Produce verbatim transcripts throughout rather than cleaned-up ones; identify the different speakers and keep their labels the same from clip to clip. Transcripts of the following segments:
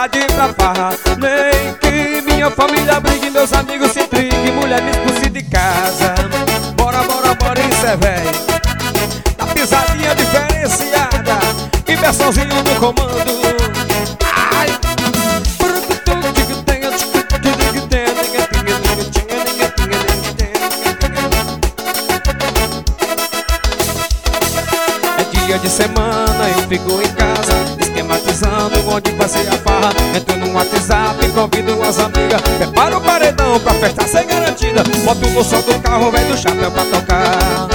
Speaker 1: deixar de ir pra farra, nem que minha família brigue, meus amigos se intriguem, mulher me expulse de casa. Bora, bora, bora, isso é véi. Da pisadinha diferenciada e versãozinho no comando. Ai! É dia de semana, eu fico em casa esquematizando onde vai ser a farra. Entro no WhatsApp, convido as amigas, preparo o paredão pra festa ser garantida. Boto no som do carro, velho do chapéu pra tocar.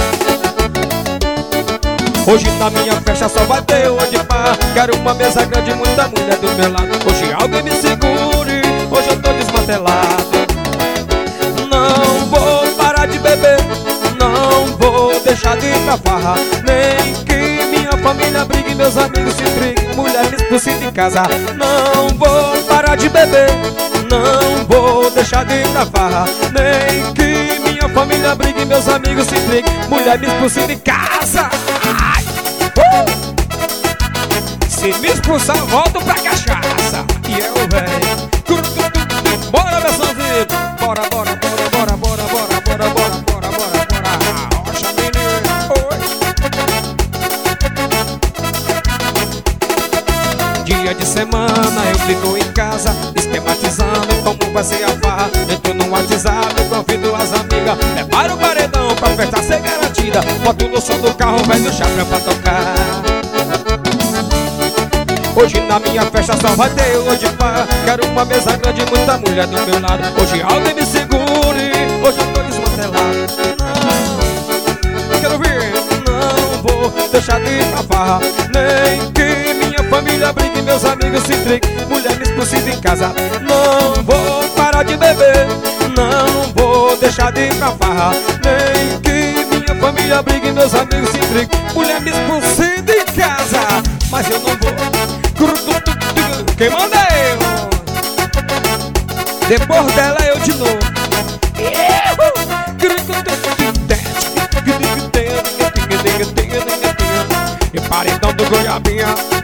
Speaker 1: Hoje na minha festa só vai ter o de par. Quero uma mesa grande, muita mulher do meu lado. Hoje alguém me segure, hoje eu tô desmantelado. Não vou parar de beber, não vou deixar de ir pra farra, nem que minha família brigue, meus amigos se intriguem, mulher me expulse de casa. Não vou parar de beber, não vou deixar de ir pra farra, nem que minha família brigue, meus amigos se intriguem, mulher me expulse de casa. Ai! Uh! Se me expulsar, volto pra cachaça. E eu, véi. Bora, versãozinho. Bora, bora, bora, bora, bora, bora, bora, bora, bora, bora, bora. Rocha, menino. Oi. Dia de semana, eu fico em casa esquematizando como vai ser a farra. Entro no WhatsApp, convido as amigas, preparo o paredão pra festa ser garantida. Boto no som do carro, velho do chapéu pra tocar. Hoje na minha festa só vai ter o de par. Quero uma mesa grande, muita mulher do meu lado. Hoje alguém me segure, hoje eu tô desmantelado. Não, quero ver, não vou deixar de ir pra farra, nem que minha família brigue, meus amigos se intriguem, mulher me expulse de casa. Não vou parar de beber, não vou deixar de ir pra farra, nem que minha família brigue, meus amigos se intriguem, mulher me expulse de casa. Mas eu não vou. Quem manda é eu. Depois dela eu de novo. E paredão do Goiabinha.